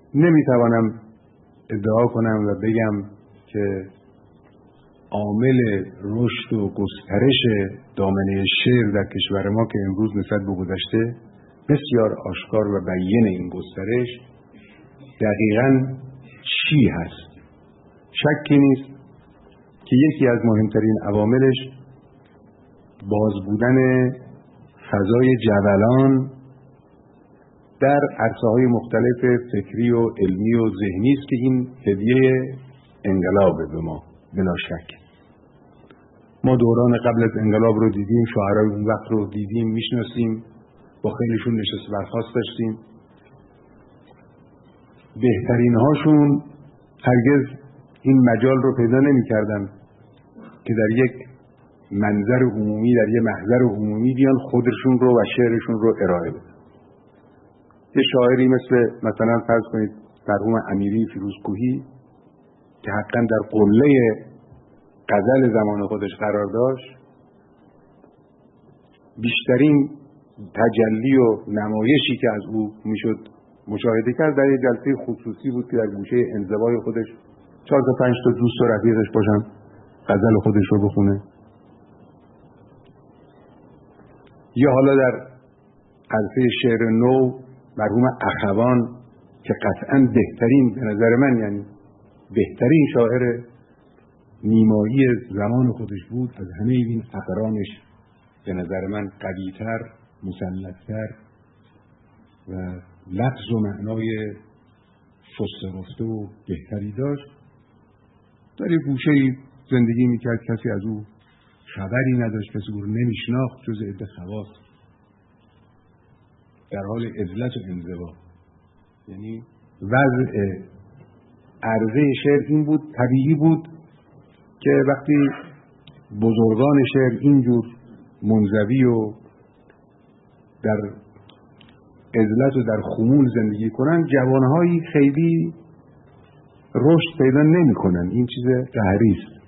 نمیتوانم ادعا کنم و بگم که عامل رشد و گسترش دامنه شعر در کشور ما که امروز نسبت به گذشته بسیار آشکار و بیان این گسترش دقیقاً چی هست؟ شکی نیست که یکی از مهمترین عواملش باز بودن فضای جولان در عرصه‌های مختلف فکری و علمی و ذهنی است که این هدیه انقلاب به ما بلا شک. ما دوران قبل از انقلاب رو دیدیم، شاعرای اون وقت رو دیدیم، میشناسیم، با خیلیشون نشست برخاست داشتیم. بهترین هاشون هرگز این مجال رو پیدا نمی کردن که در یک منظر عمومی، در یک محضر عمومی بیان خودشون رو و شعرشون رو ارائه بدن. یه شاعری مثلا فرض کنید مرحوم امیری فیروزکوهی که حقا در قله غزل زمان خودش قرار داشت، بیشترین تجلی و نمایشی که از او میشد مشاهده کرد در یک جلسه خصوصی بود که در گوشه انزوای خودش 4 تا 5 تا دوست و رفیقش باشن غزل خودش رو بخونه. یا حالا در عرصه شعر نو مرحوم اخوان که قطعاً بهترین، به نظر من یعنی بهترین شاعر نیمایی زمان خودش بود، از همه این اقرانش به نظر من قوی‌تر، مسلط‌تر و لفظ و معنای شسته رفته و بهتری داشت. در یک گوشه‌ای زندگی میکرد، کسی از او خبری نداشت، کسی او رو نمیشناخت جز عده خواص، در حال عزلت و انزوا. یعنی وضع عرضه شعر این بود، طبیعی بود که وقتی بزرگان شعر اینجور منزوی و در عزلت و در خمول زندگی کنن، جوانهایی خیلی رشد پیدا نمی کنن. این چیز قهری است.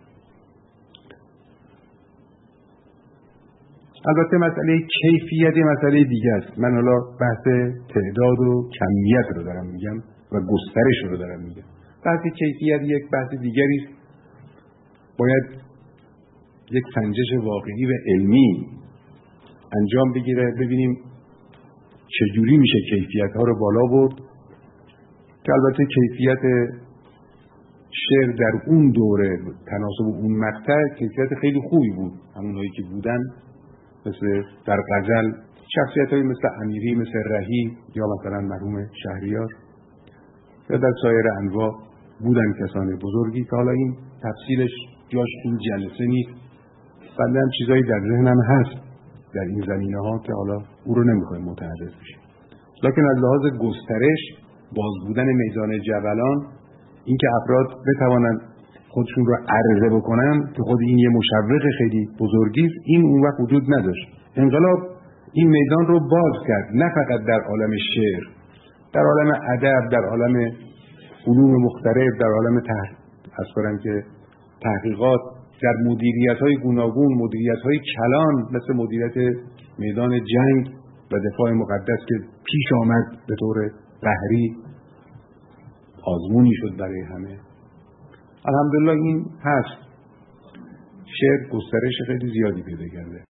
البته مسئله کیفیت مسئله دیگه است. من حالا بحث تعداد و کمیت رو دارم میگم و گسترش رو دارم میگم. بحث کیفیت یک بحث دیگری است. باید یک سنجش واقعی و علمی انجام بگیره، ببینیم چجوری میشه کیفیت ها رو بالا برد، که البته کیفیت شعر در اون دوره تناسب اون مقطع کیفیت خیلی خوبی بود. همونهایی که بودن مثل در غزل شخصیت‌هایی مثل امیری، مثل رهی یا مثلا مرحوم شهریار یا در سایر انواع بودن کسان بزرگی که حالا این تفصیلش جاش این جلسه نیست. بنده هم چیزایی در ذهنم هست در این زمینه ها که حالا او رو نمیخوایم متحدث بشیم. لکن از لحاظ گسترش، باز بودن میدان جولان، اینکه افراد بتوانند خودشون رو عرضه بکنن که خود این یه مشوق خیلی بزرگی است، این اون وقت وجود نداشت. انقلاب این میدان رو باز کرد، نه فقط در عالم شعر، در عالم ادب، در عالم علوم مختلف، در عالم که تحقیقات، در مدیریت‌های گوناگون، مدیریت‌های کلان مثل مدیریت میدان جنگ و دفاع مقدس که پیش آمد به طور قهری، آزمونی شد برای همه. الحمدلله این هست. شعر گسترش خیلی زیادی پیدا کرده.